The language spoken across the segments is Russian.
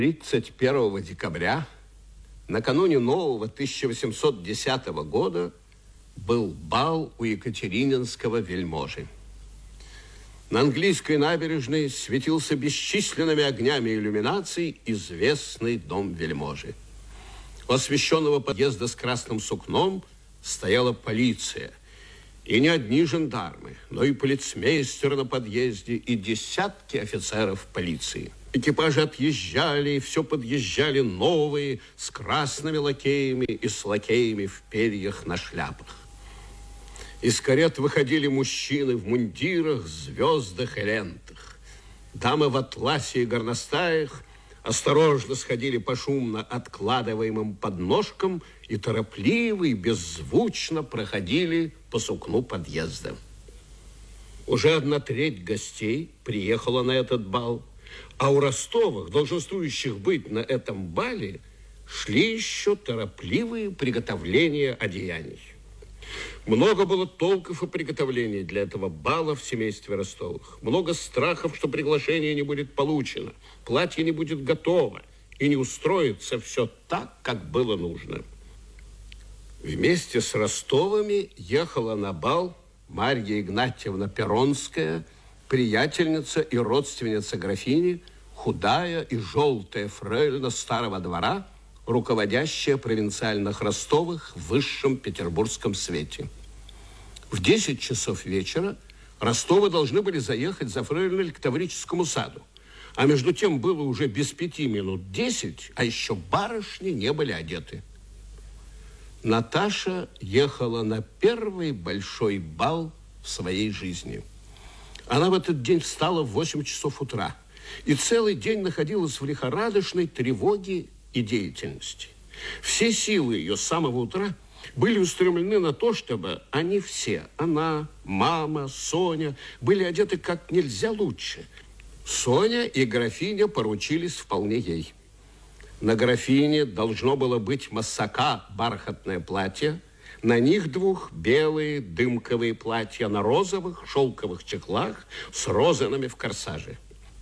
31 декабря, накануне нового 1810 года, был бал у екатерининского вельможи. На английской набережной светился бесчисленными огнями иллюминаций известный дом вельможи. У освещенного подъезда с красным сукном стояла полиция. И не одни жандармы, но и полицмейстер на подъезде, и десятки офицеров полиции. Экипажи отъезжали, и все подъезжали новые, с красными лакеями и с лакеями в перьях на шляпах. Из карет выходили мужчины в мундирах, звездах и лентах. Дамы в атласе и горностаях осторожно сходили по шумно откладываемым подножкам и торопливо и беззвучно проходили по сукну подъезда. Уже 1/3 гостей приехала на этот бал, а у Ростовых, долженствующих быть на этом бале, шли еще торопливые приготовления одеяний. Много было толков и приготовлений для этого бала в семействе Ростовых. Много страхов, что приглашение не будет получено, платье не будет готово и не устроится все так, как было нужно. Вместе с Ростовыми ехала на бал Марья Игнатьевна Перронская, приятельница и родственница графини, худая и желтая фрейлина старого двора, руководящая провинциальных Ростовых в высшем петербургском свете. В 10 часов вечера Ростовы должны были заехать за фрейлиной к Таврическому саду. А между тем было уже без 5 минут 10, а еще барышни не были одеты. Наташа ехала на первый большой бал в своей жизни. Она в этот день встала в 8 часов утра и целый день находилась в лихорадочной тревоге и деятельности. Все силы ее с самого утра были устремлены на то, чтобы они все, она, мама, Соня, были одеты как нельзя лучше. Соня и графиня поручились вполне ей. На графине должно было быть массака бархатное платье, на них двух белые дымковые платья на розовых шелковых чехлах с розанами в корсаже.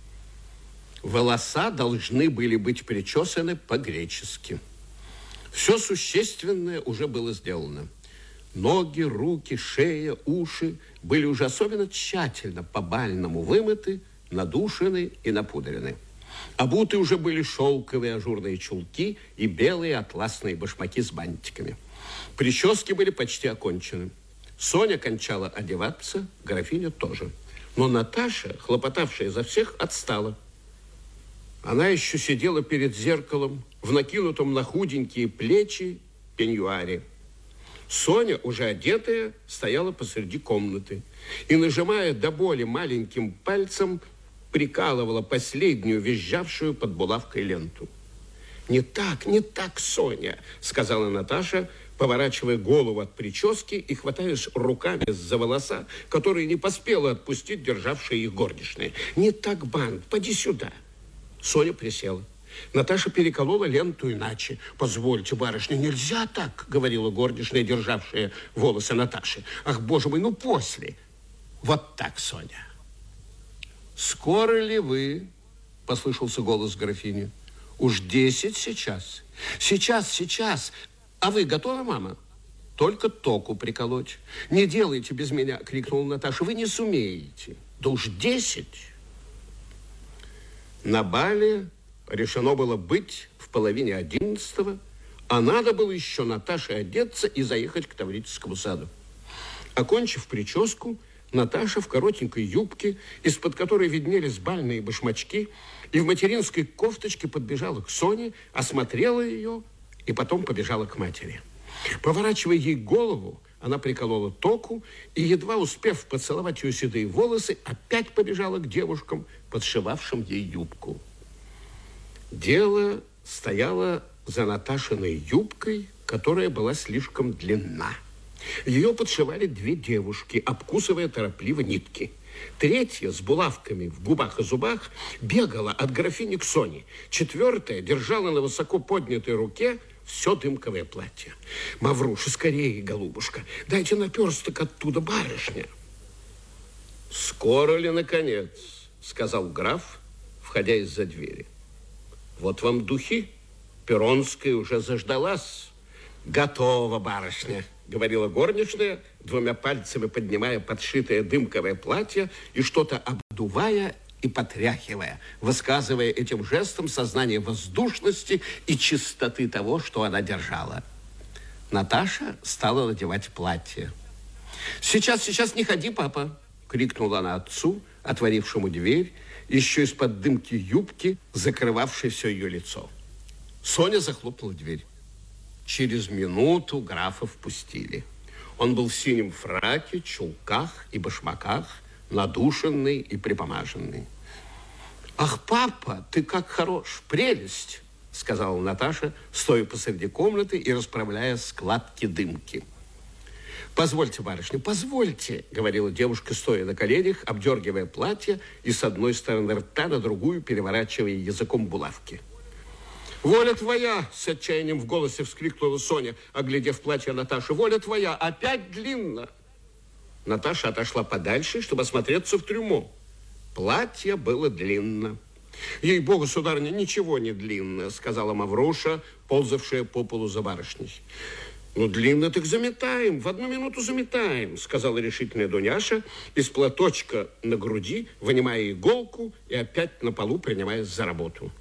Волоса должны были быть причесаны по-гречески. Все существенное уже было сделано. Ноги, руки, шея, уши были уже особенно тщательно по-бальному вымыты, надушены и напудрены. Обуты уже были шелковые ажурные чулки и белые атласные башмаки с бантиками. Прически были почти окончены. Соня кончала одеваться, графиня тоже. Но Наташа, хлопотавшая за всех, отстала. Она еще сидела перед зеркалом в накинутом на худенькие плечи пеньюаре. Соня, уже одетая, стояла посреди комнаты и, нажимая до боли маленьким пальцем, прикалывала последнюю визжавшую под булавкой ленту. «Не так, Соня», — сказала Наташа, поворачивая голову от прически и хватаясь руками за волоса, которые не поспела отпустить державшая их горничная. «Не так, бант, поди сюда». Соня присела. Наташа переколола ленту иначе. «Позвольте, барышня, нельзя так», — говорила горничная, державшая волосы Наташи. «Ах, боже мой, ну после». «Вот так, Соня». «Скоро ли вы?» — послышался голос графини. «Уж 10 сейчас». «Сейчас. А вы готовы, мама?» «Только току приколоть». «Не делайте без меня», — крикнула Наташа. «Вы не сумеете». «Да уж 10». На бале решено было быть в половине 11, а надо было еще Наташе одеться и заехать к Таврическому саду. Окончив прическу, Наташа в коротенькой юбке, из-под которой виднелись бальные башмачки, и в материнской кофточке подбежала к Соне, осмотрела ее и потом побежала к матери. Поворачивая ей голову, она приколола току и, едва успев поцеловать ее седые волосы, опять побежала к девушкам, подшивавшим ей юбку. Дело стояло за Наташиной юбкой, которая была слишком длинна. Ее подшивали 2 девушки, обкусывая торопливо нитки. 3-я с булавками в губах и зубах бегала от графини к Соне. 4-я держала на высоко поднятой руке все дымковое платье. «Мавруша, скорее, голубушка, дайте наперсток оттуда, барышня». «Скоро ли, наконец?» — сказал граф, входя из-за двери. Вот вам духи. Перронская уже заждалась. Готово, барышня, говорила горничная, двумя пальцами поднимая подшитое дымковое платье и что-то обдувая и потряхивая, высказывая этим жестом сознание воздушности и чистоты того, что она держала. Наташа стала надевать платье. «Сейчас, сейчас, не ходи, папа!» – крикнула она отцу, отворившему дверь, еще из-под дымки юбки, закрывавшей все ее лицо. Соня захлопнула дверь. Через минуту графа впустили. Он был в синем фраке, чулках и башмаках, надушенный и припомаженный. «Ах, папа, ты как хорош, прелесть!» – сказала Наташа, стоя посреди комнаты и расправляя складки дымки. «Позвольте, барышня, позвольте», – говорила девушка, стоя на коленях, обдергивая платье и с одной стороны рта на другую переворачивая языком булавки. «Воля твоя!» – с отчаянием в голосе вскрикнула Соня, оглядев платье Наташи. «Воля твоя! Опять длинно!» Наташа отошла подальше, чтобы осмотреться в трюмо. Платье было длинно. «Ей-богу, сударыня, ничего не длинно», – сказала Мавруша, ползавшая по полу за барышней. «Ну, длинно так заметаем, в 1 минуту заметаем», – сказала решительная Дуняша, из платочка на груди, вынимая иголку и опять на полу принимаясь за работу.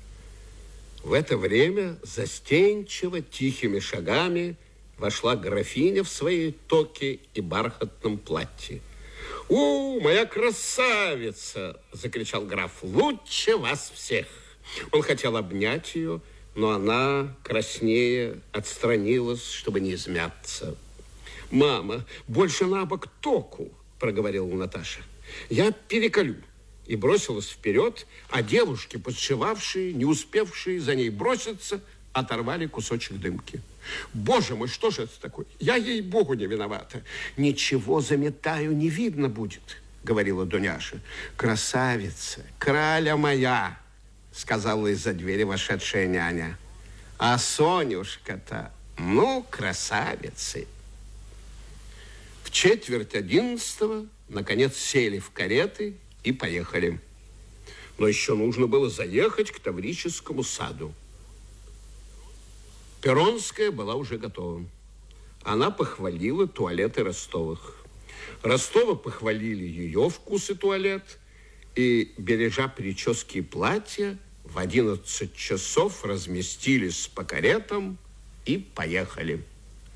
В это время застенчиво, тихими шагами вошла графиня в своей токе и бархатном платье. «У, моя красавица!» – закричал граф. «Лучше вас всех!» Он хотел обнять ее, но она, краснея, отстранилась, чтобы не измяться. «Мама, больше на бок току!» – проговорила Наташа. «Я переколю». И бросилась вперед, а девушки, подшивавшие, не успевшие за ней броситься, оторвали кусочек дымки. «Боже мой, что же это такое? Я, ей-богу, не виновата». «Ничего, заметаю, не видно будет», — говорила Дуняша. «Красавица, краля моя», — сказала из-за двери вошедшая няня. «А Сонюшка-то, ну, красавицы». В 10:45 наконец сели в кареты и поехали. Но еще нужно было заехать к Таврическому саду. Перронская была уже готова. Она похвалила туалеты Ростовых. Ростовы похвалили ее вкус и туалет, и, бережа прически и платья, в 11 часов разместились по каретам и поехали.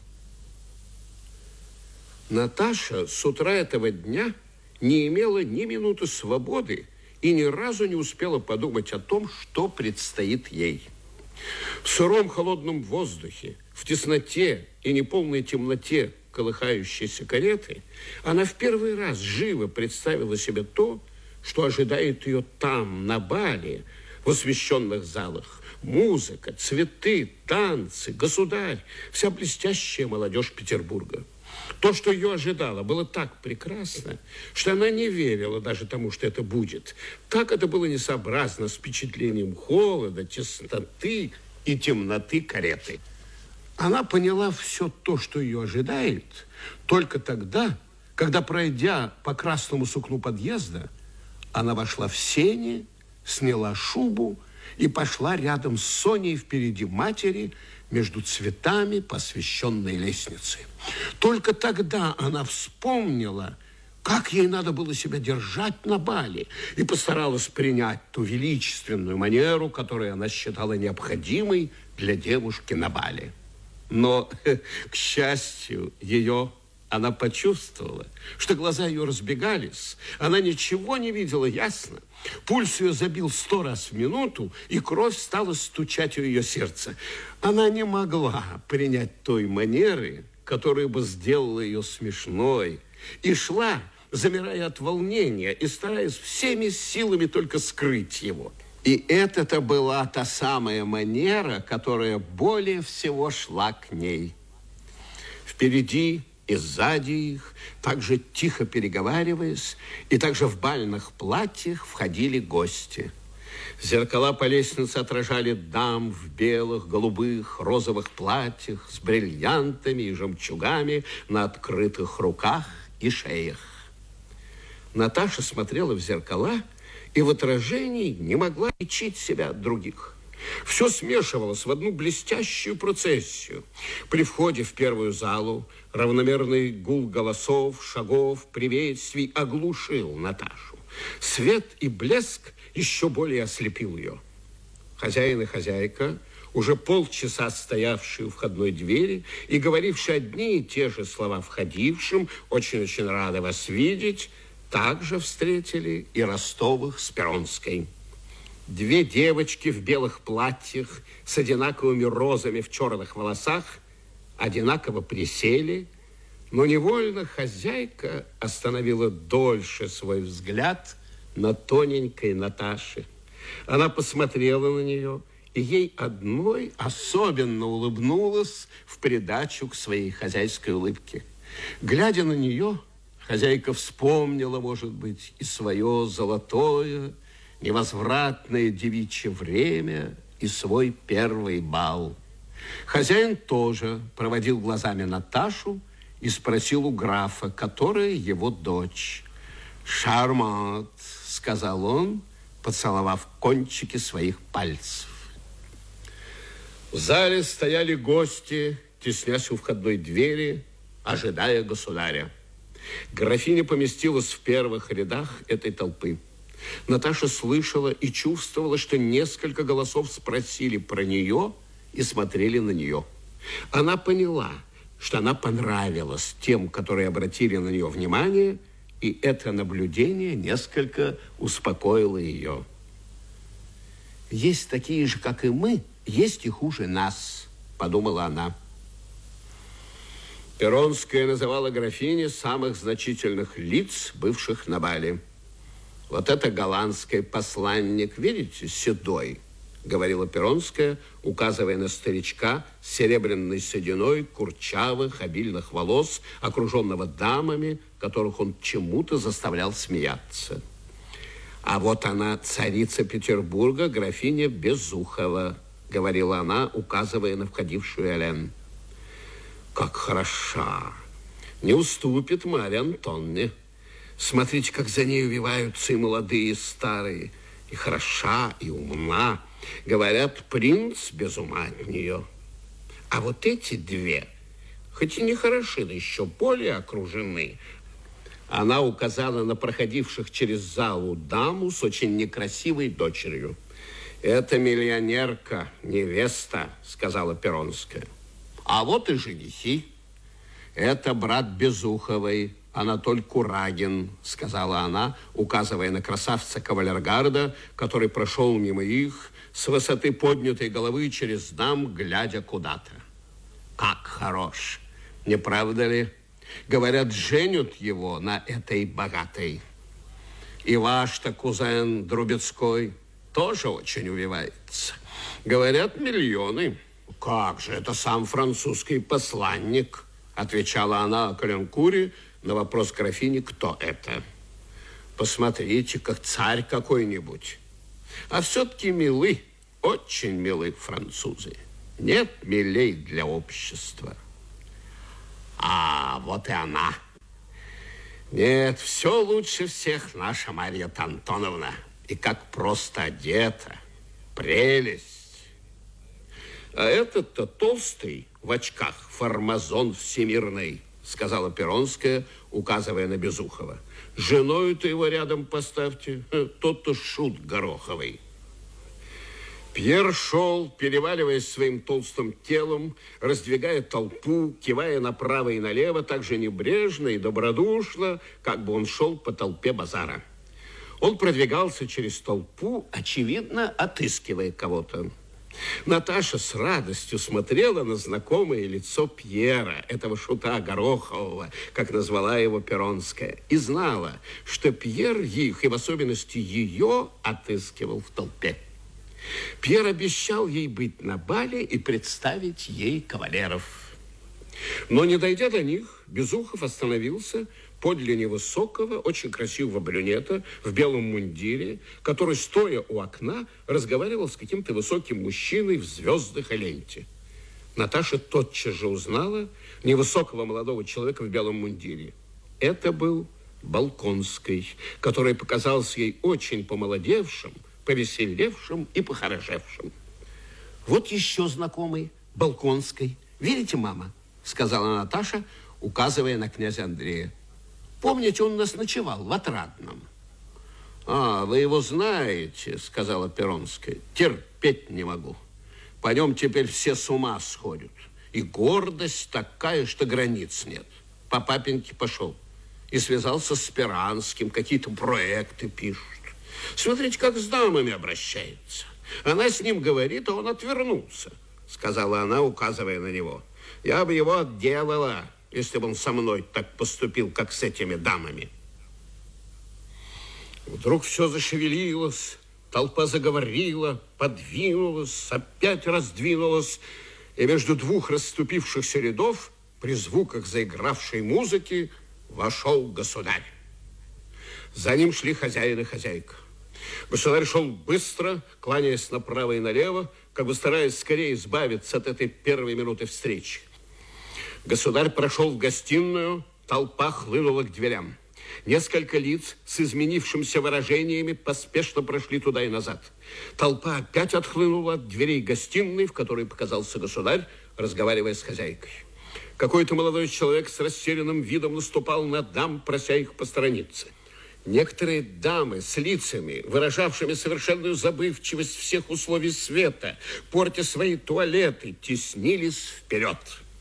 Наташа с утра этого дня не имела ни минуты свободы и ни разу не успела подумать о том, что предстоит ей. В сыром холодном воздухе, в тесноте и неполной темноте колыхающейся кареты она в первый раз живо представила себе то, что ожидает ее там, на бале, в освещенных залах. Музыка, цветы, танцы, государь, вся блестящая молодежь Петербурга. То, что ее ожидало, было так прекрасно, что она не верила даже тому, что это будет. Так это было несообразно с впечатлением холода, тесноты и темноты кареты. Она поняла все то, что ее ожидает, только тогда, когда, пройдя по красному сукну подъезда, она вошла в сени, сняла шубу и пошла рядом с Соней впереди матери между цветами по освещенной лестнице. Только тогда она вспомнила, как ей надо было себя держать на бале, и постаралась принять ту величественную манеру, которую она считала необходимой для девушки на бале. Но, к счастью, она почувствовала, что глаза ее разбегались, она ничего не видела ясно. Пульс ее забил 100 раз в минуту, и кровь стала стучать у ее сердца. Она не могла принять той манеры, которая бы сделала ее смешной, и шла, замирая от волнения и стараясь всеми силами только скрыть его. И это-то была та самая манера, которая более всего шла к ней. Впереди и сзади их, также тихо переговариваясь, и также в бальных платьях входили гости. Зеркала по лестнице отражали дам в белых, голубых, розовых платьях с бриллиантами и жемчугами на открытых руках и шеях. Наташа смотрела в зеркала и в отражении не могла отличить себя от других. Все смешивалось в одну блестящую процессию. При входе в первую залу равномерный гул голосов, шагов, приветствий оглушил Наташу. Свет и блеск еще более ослепил ее. Хозяин и хозяйка, уже полчаса стоявшие у входной двери и говорившие одни и те же слова входившим, очень-очень рады вас видеть, также встретили и Ростовых с Перронской. Две девочки в белых платьях с одинаковыми розами в черных волосах одинаково присели, но невольно хозяйка остановила дольше свой взгляд на тоненькой Наташе. Она посмотрела на нее, и ей одной особенно улыбнулась в придачу к своей хозяйской улыбке. Глядя на нее, хозяйка вспомнила, может быть, и свое золотое, невозвратное девичье время и свой первый бал. Хозяин тоже проводил глазами Наташу и спросил у графа, которая его дочь. «Шармант», сказал он, поцеловав кончики своих пальцев. В зале стояли гости, теснясь у входной двери, ожидая государя. Графиня поместилась в первых рядах этой толпы. Наташа слышала и чувствовала, что несколько голосов спросили про нее и смотрели на нее. Она поняла, что она понравилась тем, которые обратили на нее внимание, и это наблюдение несколько успокоило ее. «Есть такие же, как и мы, есть и хуже нас», – подумала она. Перронская называла графине самых значительных лиц, бывших на бале. «Вот это голландский посланник, видите, седой», – говорила Перронская, указывая на старичка с серебряной сединой, курчавых, обильных волос, окруженного дамами, которых он чему-то заставлял смеяться. «А вот она, царица Петербурга, графиня Безухова», – говорила она, указывая на входившую Элен. «Как хороша! Не уступит Марье Антонне. Смотрите, как за ней увиваются и молодые, и старые. И хороша, и умна. Говорят, принц без ума от нее. А вот эти две, хоть и не хороши, но еще более окружены». Она указала на проходивших через залу даму с очень некрасивой дочерью. «Это миллионерка, невеста», – сказала Перронская. «А вот и женихи. Это брат Безуховой, Анатоль Курагин», – сказала она, указывая на красавца кавалергарда, который прошел мимо их с высоты поднятой головы через дам, глядя куда-то. «Как хорош, не правда ли? Говорят, женят его на этой богатой. И ваш-то кузен Друбецкой тоже очень увивается. Говорят, миллионы». «Как же, это сам французский посланник», отвечала она о Каленкуре на вопрос графини, кто это. «Посмотрите, как царь какой-нибудь. А все-таки милы, очень милы французы. Нет милей для общества». «А вот и она. Нет, все лучше всех наша Марья Антоновна. И как просто одета. Прелесть. А этот-то толстый в очках фармазон всемирный», сказала Перронская, указывая на Безухова. «Женою-то его рядом поставьте. Тот-то шут гороховый». Пьер шел, переваливаясь своим толстым телом, раздвигая толпу, кивая направо и налево, так же небрежно и добродушно, как бы он шел по толпе базара. Он продвигался через толпу, очевидно, отыскивая кого-то. Наташа с радостью смотрела на знакомое лицо Пьера, этого шута горохового, как назвала его Перронская, и знала, что Пьер их, и в особенности ее, отыскивал в толпе. Пьер обещал ей быть на бале и представить ей кавалеров. Но, не дойдя до них, Безухов остановился подле невысокого, очень красивого брюнета в белом мундире, который, стоя у окна, разговаривал с каким-то высоким мужчиной в звездах и ленте. Наташа тотчас же узнала невысокого молодого человека в белом мундире. Это был Болконский, который показался ей очень помолодевшим, повеселевшим и похорошевшим. Вот еще знакомый, Балконской. Видите, мама? Сказала Наташа, указывая на князя Андрея. Помните, он у нас ночевал в Отрадном. А, вы его знаете, сказала Перонская. Терпеть не могу. По нем теперь все с ума сходят. И гордость такая, что границ нет. По папеньке пошел. И связался с Спиранским, какие-то проекты пишут. Смотрите, как с дамами обращается. Она с ним говорит, а он отвернулся, сказала она, указывая на него. Я бы его отделала, если бы он со мной так поступил, как с этими дамами. Вдруг все зашевелилось, толпа заговорила, подвинулась, опять раздвинулась, и между двух расступившихся рядов при звуках заигравшей музыки вошел государь. За ним шли хозяин и хозяйка. Государь шел быстро, кланяясь направо и налево, как бы стараясь скорее избавиться от этой первой минуты встречи. Государь прошел в гостиную, толпа хлынула к дверям. Несколько лиц с изменившимися выражениями поспешно прошли туда и назад. Толпа опять отхлынула от дверей гостиной, в которой показался государь, разговаривая с хозяйкой. Какой-то молодой человек с растерянным видом наступал на дам, прося их посторониться. Некоторые дамы с лицами, выражавшими совершенную забывчивость всех условий света, портя свои туалеты, теснились вперед.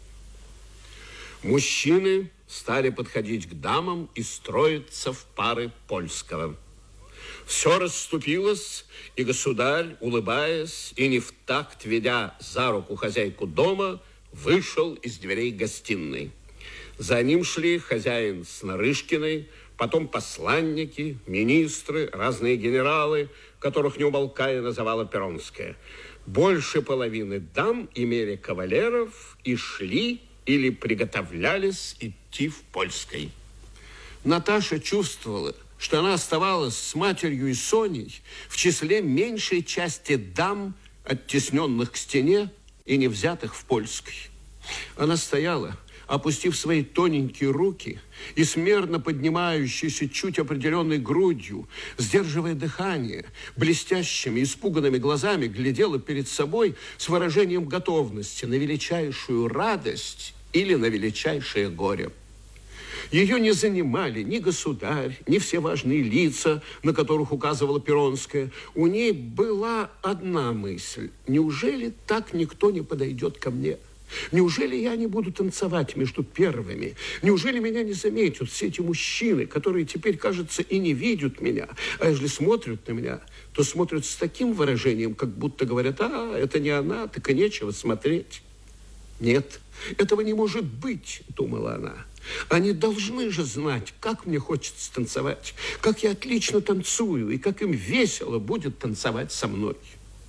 Мужчины стали подходить к дамам и строиться в пары польского. Все расступилось, и государь, улыбаясь и не в такт ведя за руку хозяйку дома, вышел из дверей гостиной. За ним шли хозяин с Нарышкиной, потом посланники, министры, разные генералы, которых не умолкая называла Перонская. Больше половины дам имели кавалеров и шли или приготовлялись идти в Польской. Наташа чувствовала, что она оставалась с матерью и Соней в числе меньшей части дам, оттесненных к стене и не взятых в Польской. Она стояла, опустив свои тоненькие руки и смерно поднимающейся чуть определенной грудью, сдерживая дыхание, блестящими, испуганными глазами глядела перед собой с выражением готовности на величайшую радость или на величайшее горе. Ее не занимали ни государь, ни все важные лица, на которых указывала Перонская. У ней была одна мысль. Неужели так никто не подойдет ко мне? Неужели я не буду танцевать между первыми? Неужели меня не заметят все эти мужчины, которые теперь, кажется, и не видят меня? А если смотрят на меня, то смотрят с таким выражением, как будто говорят, а, это не она, так и нечего смотреть. Нет, этого не может быть, думала она. Они должны же знать, как мне хочется танцевать, как я отлично танцую и как им весело будет танцевать со мной.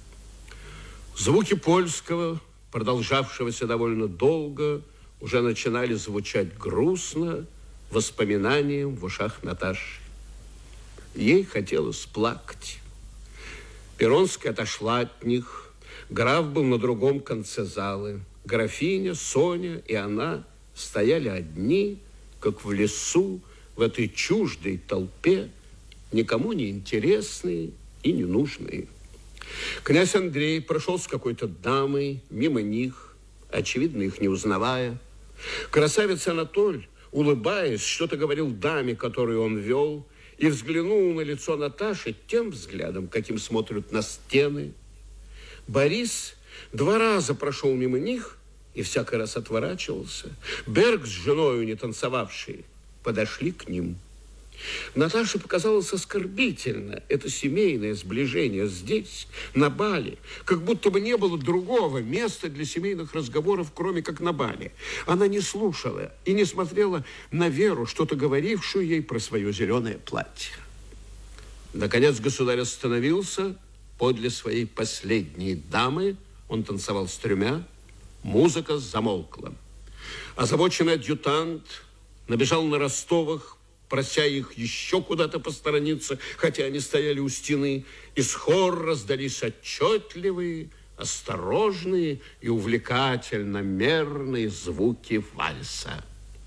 Звуки польского, продолжавшегося довольно долго, уже начинали звучать грустно, воспоминанием в ушах Наташи. Ей хотелось плакать. Перонская отошла от них. Граф был на другом конце залы. Графиня, Соня и она стояли одни, как в лесу, в этой чуждой толпе, никому не интересные и не нужные. Князь Андрей прошел с какой-то дамой мимо них, очевидно, их не узнавая. Красавец Анатоль, улыбаясь, что-то говорил даме, которую он вел, и взглянул на лицо Наташи тем взглядом, каким смотрят на стены. Борис 2 раза прошел мимо них и всякий раз отворачивался. Берг с женою, не танцевавшие, подошли к ним. Наташе показалось оскорбительно это семейное сближение здесь, на бале, как будто бы не было другого места для семейных разговоров, кроме как на бале. Она не слушала и не смотрела на Веру, что-то говорившую ей про свое зеленое платье. Наконец государь остановился подле своей последней дамы. Он танцевал с 3. Музыка замолкла. Озабоченный адъютант набежал на Ростовых, прося их еще куда-то посторониться, хотя они стояли у стены. Из хор раздались отчетливые, осторожные и увлекательно мерные звуки вальса.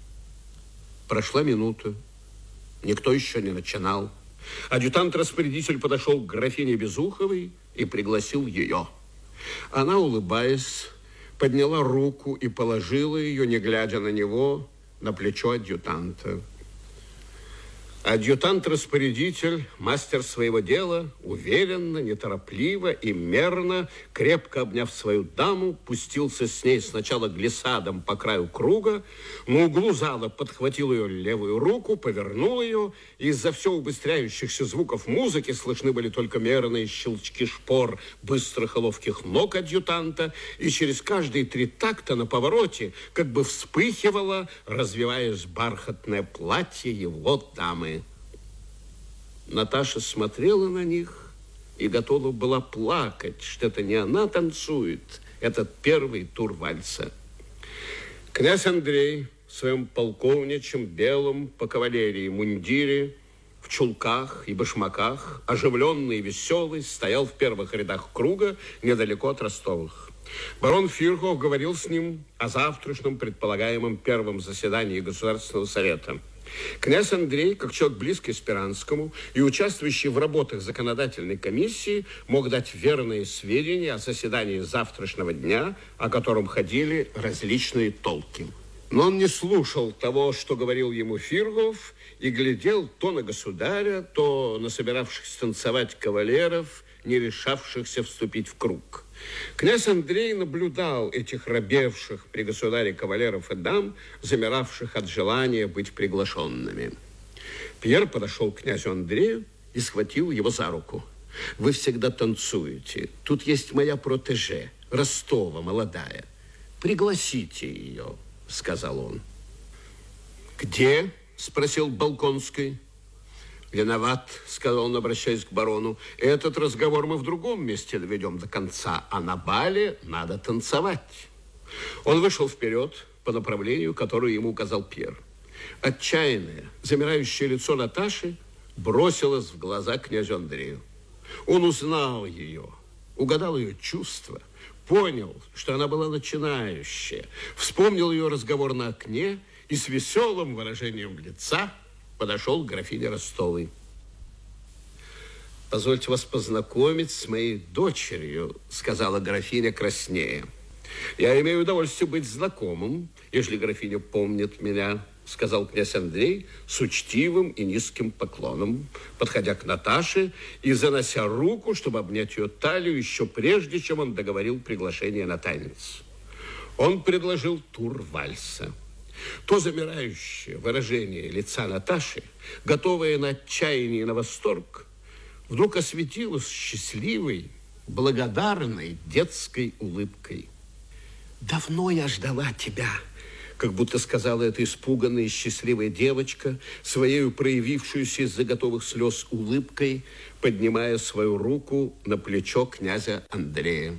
Прошла минута. Никто еще не начинал. Адъютант-распорядитель подошел к графине Безуховой и пригласил ее. Она, улыбаясь, подняла руку и положила ее, не глядя на него, на плечо адъютанта. Адъютант-распорядитель, мастер своего дела, уверенно, неторопливо и мерно, крепко обняв свою даму, пустился с ней сначала глиссадом по краю круга, на углу зала подхватил ее левую руку, повернул ее, и из-за все убыстряющихся звуков музыки слышны были только мерные щелчки шпор быстрых и ловких ног адъютанта, и через каждые 3 такта на повороте как бы вспыхивало, развиваясь бархатное платье его дамы. Наташа смотрела на них и готова была плакать, что это не она танцует, этот первый тур вальса. Князь Андрей в своем полковничьем белом по кавалерии мундире, в чулках и башмаках, оживленный и веселый, стоял в первых рядах круга недалеко от Ростовых. Барон Фирхов говорил с ним о завтрашнем предполагаемом первом заседании Государственного совета. Князь Андрей, как человек близкий Спиранскому и участвующий в работах законодательной комиссии, мог дать верные сведения о заседании завтрашнего дня, о котором ходили различные толки. Но он не слушал того, что говорил ему Фирхов, и глядел то на государя, то на собиравшихся танцевать кавалеров, не решавшихся вступить в круг. Князь Андрей наблюдал этих робевших при государе кавалеров и дам, замиравших от желания быть приглашенными. Пьер подошел к князю Андрею и схватил его за руку. «Вы всегда танцуете. Тут есть моя протеже, Ростова, молодая. Пригласите ее», — сказал он. «Где?» — спросил Болконский. «Виноват», — сказал он, обращаясь к барону. «Этот разговор мы в другом месте доведем до конца, а на бале надо танцевать». Он вышел вперед по направлению, которое ему указал Пьер. Отчаянное, замирающее лицо Наташи бросилось в глаза князю Андрею. Он узнал ее, угадал ее чувства, понял, что она была начинающая, вспомнил ее разговор на окне и с веселым выражением лица подошел к графине Ростовой. «Позвольте вас познакомить с моей дочерью», — сказала графиня краснея. «Я имею удовольствие быть знакомым, если графиня помнит меня», — сказал князь Андрей с учтивым и низким поклоном, подходя к Наташе и занося руку, чтобы обнять ее талию еще прежде, чем он договорил приглашение на танец. Он предложил тур вальса. То замирающее выражение лица Наташи, готовое на отчаяние и на восторг, вдруг осветилось счастливой, благодарной детской улыбкой. «Давно я ждала тебя», как будто сказала эта испуганная и счастливая девочка, своею проявившуюся из-за готовых слез улыбкой, поднимая свою руку на плечо князя Андрея.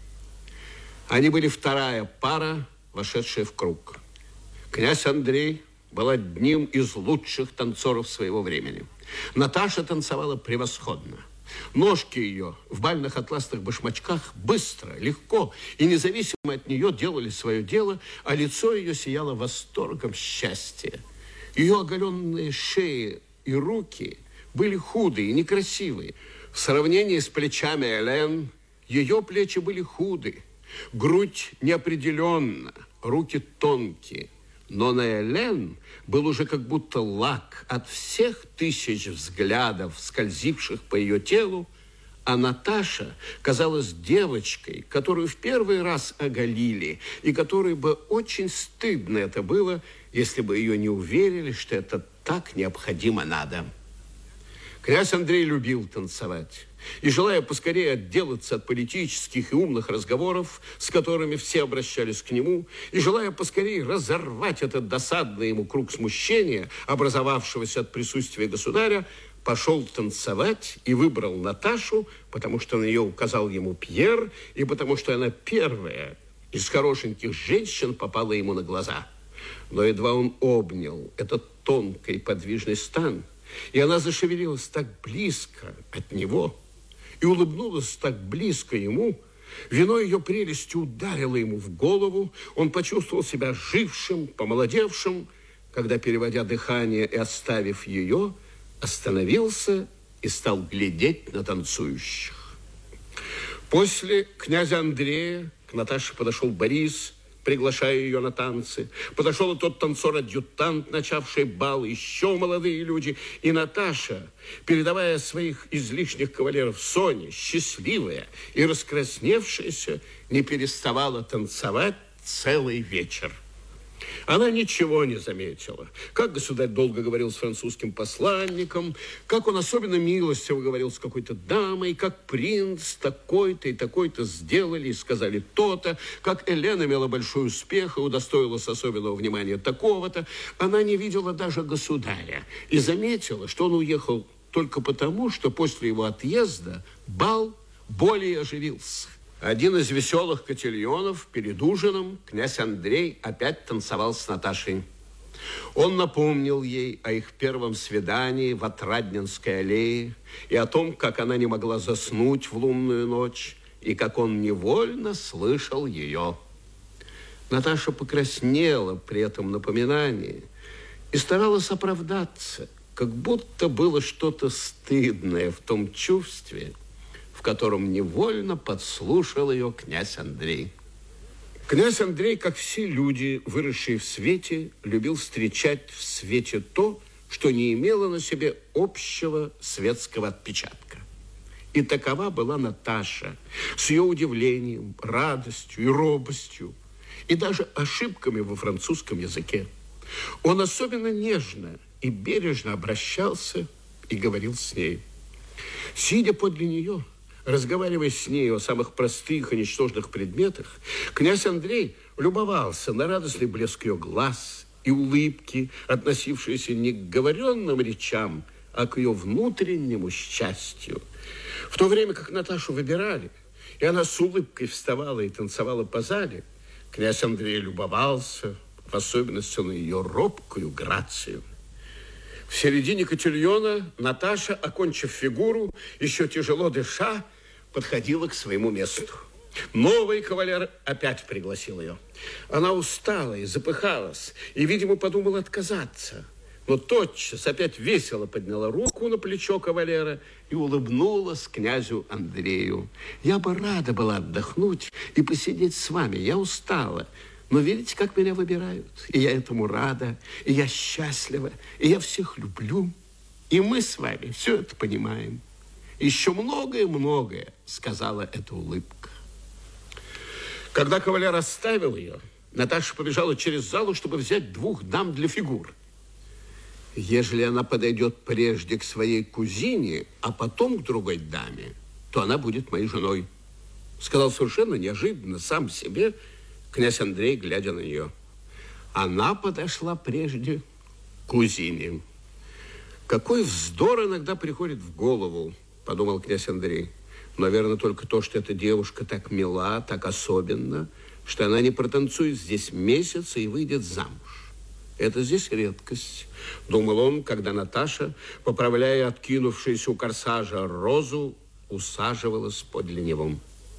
Они были вторая пара, вошедшая в круг. Князь Андрей был одним из лучших танцоров своего времени. Наташа танцевала превосходно. Ножки ее в бальных атласных башмачках быстро, легко и независимо от нее делали свое дело, а лицо ее сияло восторгом счастья. Ее оголенные шеи и руки были худые и некрасивые. В сравнении с плечами Элен ее плечи были худы, грудь неопределенна, руки тонкие. Но на Элен был уже как будто лак от всех тысяч взглядов, скользивших по ее телу, а Наташа казалась девочкой, которую в первый раз оголили, и которой бы очень стыдно это было, если бы ее не уверили, что это так необходимо надо. Князь Андрей любил танцевать. И, желая поскорее отделаться от политических и умных разговоров, с которыми все обращались к нему, и желая поскорее разорвать этот досадный ему круг смущения, образовавшегося от присутствия государя, пошел танцевать и выбрал Наташу, потому что на нее указал ему Пьер, и потому что она первая из хорошеньких женщин попала ему на глаза. Но едва он обнял этот тонкий подвижный стан, и она зашевелилась так близко от него и улыбнулась так близко ему, вино ее прелести ударило ему в голову, он почувствовал себя жившим, помолодевшим, когда, переводя дыхание и оставив ее, остановился и стал глядеть на танцующих. После князя Андрея к Наташе подошел Борис, приглашая ее на танцы. Подошел и тот танцор-адъютант, начавший бал, еще молодые люди. И Наташа, передавая своих излишних кавалеров Соне, счастливая и раскрасневшаяся, не переставала танцевать целый вечер. Она ничего не заметила. Как государь долго говорил с французским посланником, как он особенно милостиво говорил с какой-то дамой, как принц такой-то и такой-то сделали и сказали то-то, как Элен имела большой успех и удостоилась особенного внимания такого-то. Она не видела даже государя и заметила, что он уехал только потому, что после его отъезда бал более оживился. Один из веселых котильонов перед ужином князь Андрей опять танцевал с Наташей. Он напомнил ей о их первом свидании в Отрадненской аллее и о том, как она не могла заснуть в лунную ночь и как он невольно слышал ее. Наташа покраснела при этом напоминании и старалась оправдаться, как будто было что-то стыдное в том чувстве, в котором невольно подслушал ее князь Андрей. Князь Андрей, как все люди, выросшие в свете, любил встречать в свете то, что не имело на себе общего светского отпечатка. И такова была Наташа с ее удивлением, радостью и робостью, и даже ошибками во французском языке. Он особенно нежно и бережно обращался и говорил с ней. Сидя подле нее, разговаривая с ней о самых простых и ничтожных предметах, князь Андрей любовался на радостный блеск ее глаз и улыбки, относившиеся не к говоренным речам, а к ее внутреннему счастью. В то время как Наташу выбирали, и она с улыбкой вставала и танцевала по зале, князь Андрей любовался, в особенности на ее робкую грацию. В середине котильона Наташа, окончив фигуру, еще тяжело дыша, подходила к своему месту. Новый кавалер опять пригласил ее. Она устала и запыхалась, и, видимо, подумала отказаться. Но тотчас опять весело подняла руку на плечо кавалера и улыбнулась князю Андрею. «Я бы рада была отдохнуть и посидеть с вами. Я устала. Но видите, как меня выбирают? И я этому рада, и я счастлива, и я всех люблю. И мы с вами все это понимаем. Еще многое-многое», сказала эта улыбка. Когда кавалер оставил ее, Наташа побежала через залу, чтобы взять 2 дам для фигур. Ежели она подойдет прежде к своей кузине, а потом к другой даме, то она будет моей женой, сказал совершенно неожиданно сам себе князь Андрей, глядя на нее. Она подошла прежде к кузине. Какой вздор иногда приходит в голову, подумал князь Андрей. Наверное, только то, что эта девушка так мила, так особенна, что она не протанцует здесь месяц и выйдет замуж. Это здесь редкость, думал он, когда Наташа, поправляя откинувшуюся у корсажа розу, усаживалась подле него.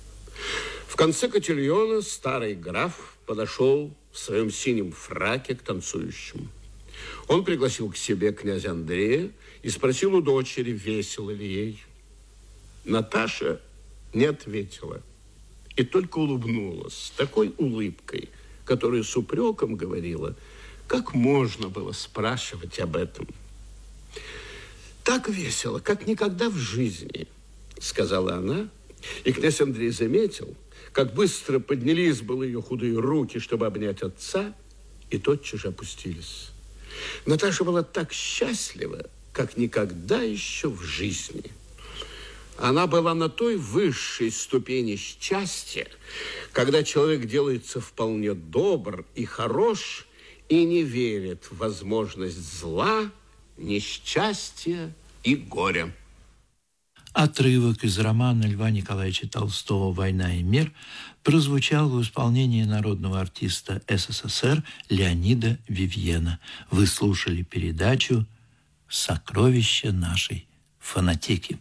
В конце котильона старый граф подошел в своем синем фраке к танцующим. Он пригласил к себе князя Андрея и спросил у дочери, весело ли ей. Наташа не ответила и только улыбнулась с такой улыбкой, которая с упреком говорила, как можно было спрашивать об этом. «Так весело, как никогда в жизни», сказала она, и князь Андрей заметил, как быстро поднялись было ее худые руки, чтобы обнять отца, и тотчас же опустились. Наташа была так счастлива, как никогда еще в жизни. Она была на той высшей ступени счастья, когда человек делается вполне добр и хорош и не верит в возможность зла, несчастья и горя. Отрывок из романа Льва Николаевича Толстого «Война и мир» прозвучал в исполнении народного артиста СССР Леонида Вивьена. Вы слушали передачу «Сокровища нашей фонотеки».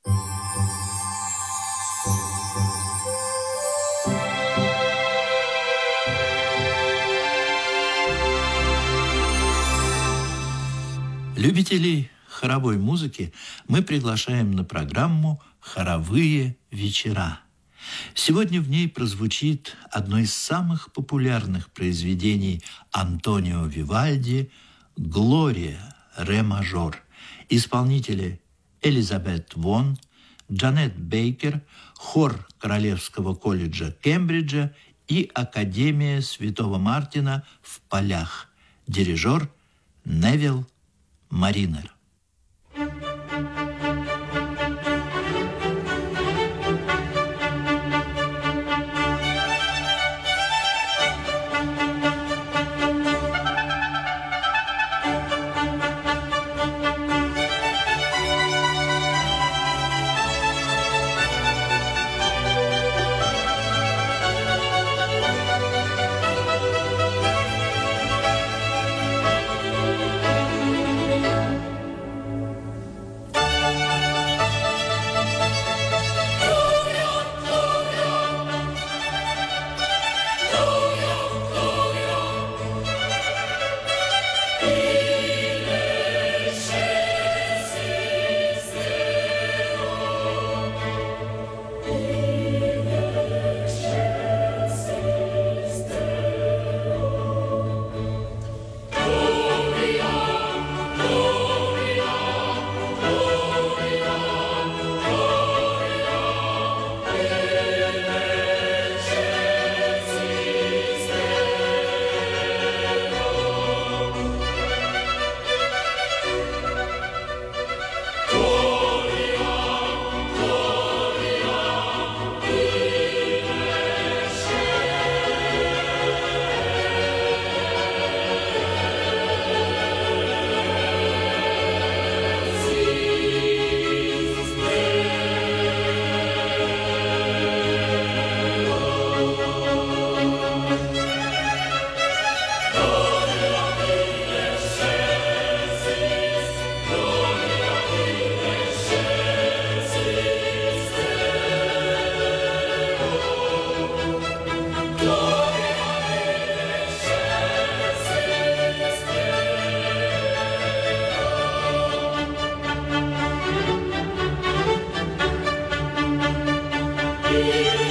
Любителей хоровой музыки мы приглашаем на программу «Хоровые вечера». Сегодня в ней прозвучит одно из самых популярных произведений Антонио Вивальди «Глория, ре мажор». Исполнители Элизабет Вон, Джанет Бейкер, хор Королевского колледжа Кембриджа и Академия Святого Мартина в полях. Дирижер Невил Маринер. Here